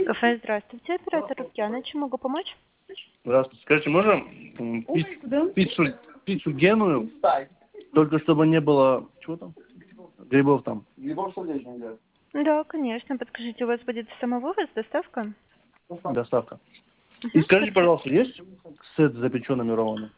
Кафе, здравствуйте, оператор Лукьяна. Чем могу помочь? Здравствуйте. Скажите, можно пиццу Геную, только чтобы не было, чего там? Грибов там. Грибов сердечных, да. Да, конечно. Подскажите, у вас будет самовывоз, доставка? Доставка. И скажите, пожалуйста, есть сет с запеченными роллами?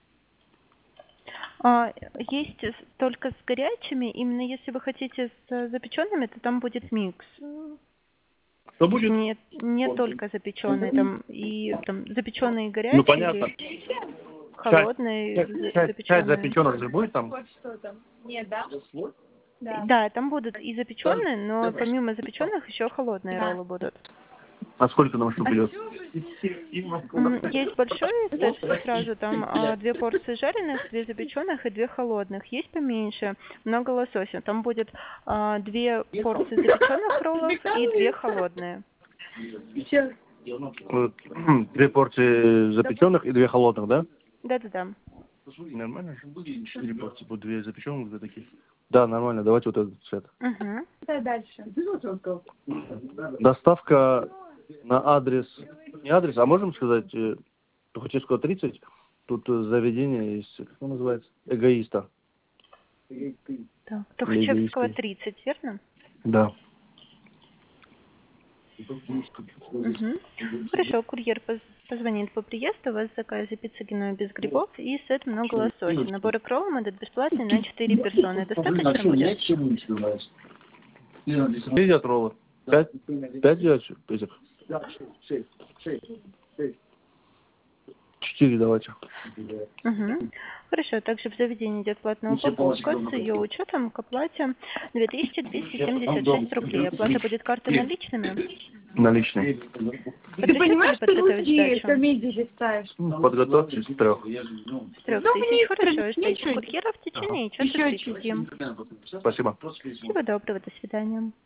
Есть только с горячими. Именно если вы хотите с запеченными, то там будет микс. Что будет? Нет, не только запеченные, там и там запеченные и Ну, горячие, понятно. холодные, Часть запеченные. запеченных же будет там? Нет, да? Да, там будут и запеченные, но помимо запеченных еще холодные роллы будут. А сколько нам штук идет? Есть большой сет сразу, там 2 порции жареных, 2 запеченных и 2 холодных. Есть поменьше, много лосося. Там будет 2 порции запеченных роллов и 2 холодные. 2 порции запеченных и 2 холодных, да? Да-да-да. Нормально же? 4 порции, будет 2 запеченных, 2 таких. Да, нормально, давайте вот этот сет. Угу. Да, дальше. Доставка на адрес, не адрес, а можем сказать, Тухачевского 30, тут заведение есть, как оно называется, Эгоиста. Так, Тухачевского 30, верно? Да. Угу. Хорошо, курьер позвонит по приезду, у вас заказ пицца Геную без грибов и сет много лосося. Набор икролл идут бесплатный на 4 персоны. Достаточно будет? Едят роллы? 5 делать этих? 4 давайте. Угу. Хорошо, также в заведении идет платная упаковка с ее учетом к оплате 2276 рублей. Оплата будет картой наличными? Наличные. Ты понимаешь, что русские комедии листаешь? Подготовьте с 3. С 3000. Хорошо, ждите курьера в течение часа 30. Спасибо. Всего доброго, до свидания.